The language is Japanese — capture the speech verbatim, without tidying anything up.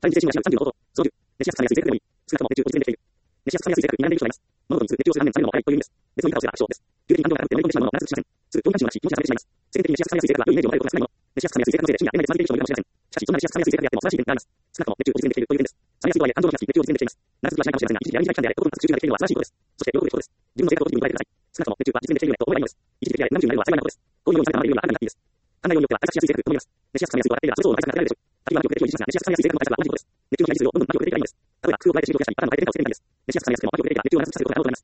チャレンジ精神がさんじゅうの方法、操縦、熱しやすさやすい性格でもいい。少なくとも熱中を実践できている。熱しやすさやすい性格になんでいる人がいます。物事に熱中をするための愛という意味です。別の言い方をすれば、小です。急激に感情が高くて飲み込んでしまうものをなぜしません。すぐ、興味関心はなし、気持ちが冷めてしまいます。世間的に熱しやすさやすい性格は良いイメージを持たれることが少ないもの。熱しやすさやすい性格のせいで地味な恋愛でつまずいている人もいるかもしれません。しかし、どんな熱しやすさやすい性格であっても素晴らしい点があります。少なくとも熱中を実践できているという点です。冷めやすいとはいえ感情の気がつき、熱中を実践できています。なぜ続きはしないかもしれませんが、一時的やり短い期間であれ、どこに熱中ができているのは素晴らしいことです。そして、喜ぶべきことです。自分の性格をポジティブに捉えてください。少なくとも熱中は実践できているよねと思えばいいのです。一時的であれ、何十になるのは幸いなことです。こういうようにされたままでいるよりはあなたになっていいです。考えようによっては、愛さしやすい性格と思います。熱しやすさやすいと分かっていれば、それ相応の対策が立てられるでしょう。先はよく熱中を維持しますが、熱しやすさやすい性格の対策は同じことです。熱中の気が実をどんどん満足できればいいのです。例えば、工夫を加えて視力を増やしたり、頭の回転をつけるみたいです。熱しやすさやすくても満足できれば熱中を長続きさせることが可能となります。